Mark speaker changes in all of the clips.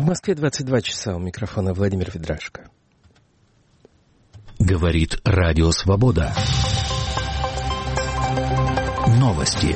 Speaker 1: Москве 22 часа. У микрофона Владимир Ведрашко.
Speaker 2: Говорит Радио Свобода. Новости.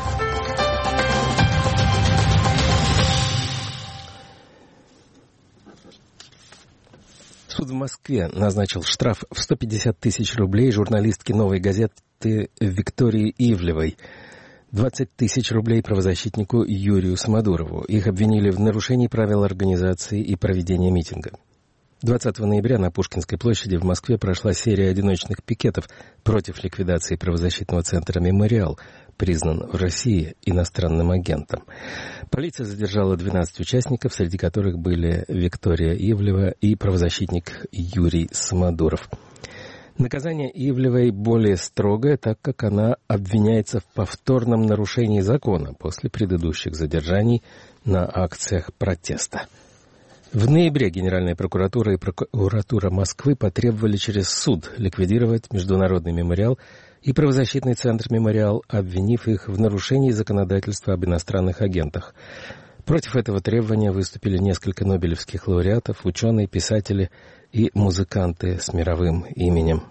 Speaker 1: Суд в Москве назначил штраф в 150 тысяч рублей журналистке «Новой газеты» Виктории Ивлевой. 20 тысяч рублей правозащитнику Юрию Самодурову. Их обвинили в нарушении правил организации и проведения митинга. 20 ноября на Пушкинской площади в Москве прошла серия одиночных пикетов против ликвидации правозащитного центра «Мемориал», признан в России иностранным агентом. Полиция задержала 12 участников, среди которых были Виктория Ивлева и правозащитник Юрий Самодуров. Наказание Ивлевой более строгое, так как она обвиняется в повторном нарушении закона после предыдущих задержаний на акциях протеста. В ноябре Генеральная прокуратура и прокуратура Москвы потребовали через суд ликвидировать Международный мемориал и правозащитный центр «Мемориал», обвинив их в нарушении законодательства об иностранных агентах. Против этого требования выступили несколько нобелевских лауреатов, ученые, писатели и музыканты с мировым именем.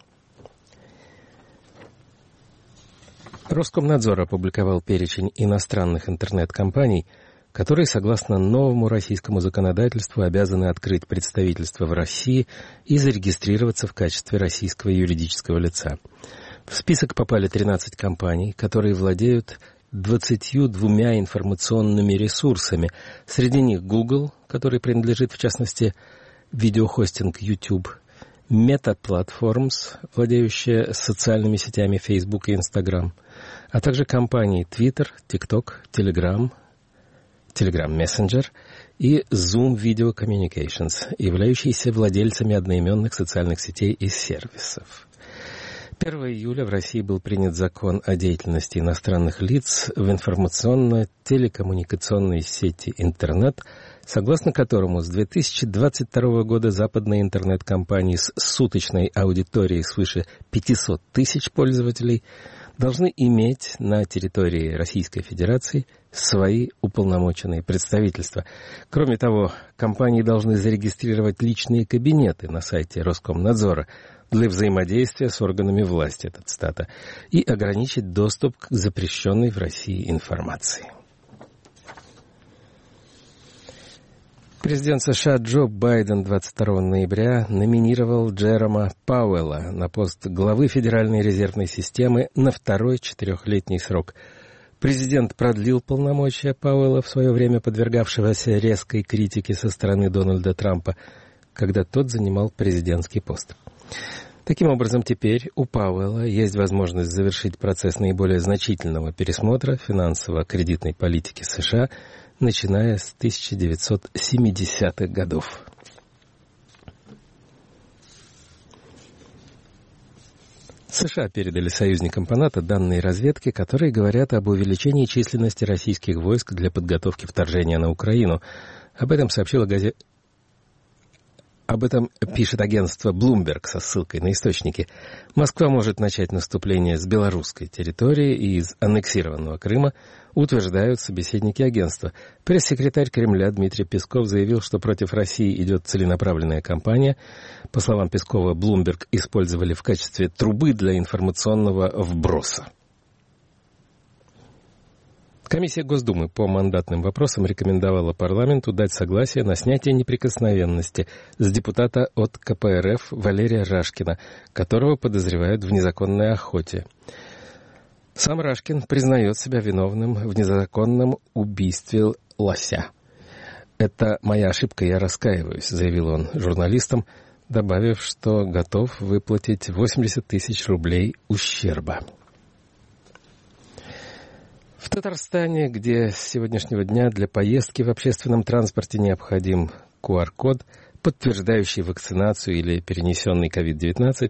Speaker 1: Роскомнадзор опубликовал перечень иностранных интернет-компаний, которые, согласно новому российскому законодательству, обязаны открыть представительство в России и зарегистрироваться в качестве российского юридического лица. В список попали 13 компаний, которые владеют 22 информационными ресурсами. Среди них Google, который принадлежит, в частности, видеохостинг YouTube, Meta Platforms, владеющая социальными сетями Facebook и Instagram, а также компании Twitter, TikTok, Telegram Messenger и Zoom Video Communications, являющиеся владельцами одноименных социальных сетей и сервисов. 1 июля в России был принят закон о деятельности иностранных лиц в информационно-телекоммуникационной сети интернет, согласно которому с 2022 года западные интернет-компании с суточной аудиторией свыше 500 тысяч пользователей должны иметь на территории Российской Федерации свои уполномоченные представительства. Кроме того, компании должны зарегистрировать личные кабинеты на сайте Роскомнадзора для взаимодействия с органами власти, это цитата, и ограничить доступ к запрещенной в России информации. Президент США Джо Байден 22 ноября номинировал Джерома Пауэлла на пост главы Федеральной резервной системы на второй 4-летний срок. Президент продлил полномочия Пауэлла, в свое время подвергавшегося резкой критике со стороны Дональда Трампа, когда тот занимал президентский пост. Таким образом, теперь у Пауэлла есть возможность завершить процесс наиболее значительного пересмотра финансово-кредитной политики США, начиная с 1970-х годов. США передали союзникам по НАТО данные разведки, которые говорят об увеличении численности российских войск для подготовки вторжения на Украину. Об этом пишет агентство Bloomberg со ссылкой на источники. Москва может начать наступление с белорусской территории и из аннексированного Крыма, утверждают собеседники агентства. Пресс-секретарь Кремля Дмитрий Песков заявил, что против России идет целенаправленная кампания. По словам Пескова, Bloomberg использовали в качестве трубы для информационного вброса. Комиссия Госдумы по мандатным вопросам рекомендовала парламенту дать согласие на снятие неприкосновенности с депутата от КПРФ Валерия Рашкина, которого подозревают в незаконной охоте. Сам Рашкин признает себя виновным в незаконном убийстве лося. «Это моя ошибка, я раскаиваюсь», — заявил он журналистам, добавив, что готов выплатить 80 тысяч рублей ущерба. В Татарстане, где с сегодняшнего дня для поездки в общественном транспорте необходим QR-код, подтверждающий вакцинацию или перенесенный COVID-19,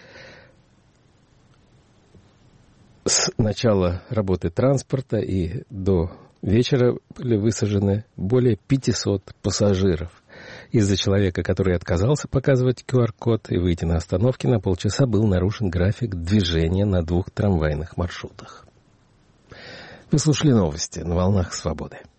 Speaker 1: с начала работы транспорта и до вечера были высажены более 500 пассажиров. Из-за человека, который отказался показывать QR-код и выйти на остановке, на полчаса был нарушен график движения на 2 трамвайных маршрутах. Вы слушали новости на «Волнах Свободы».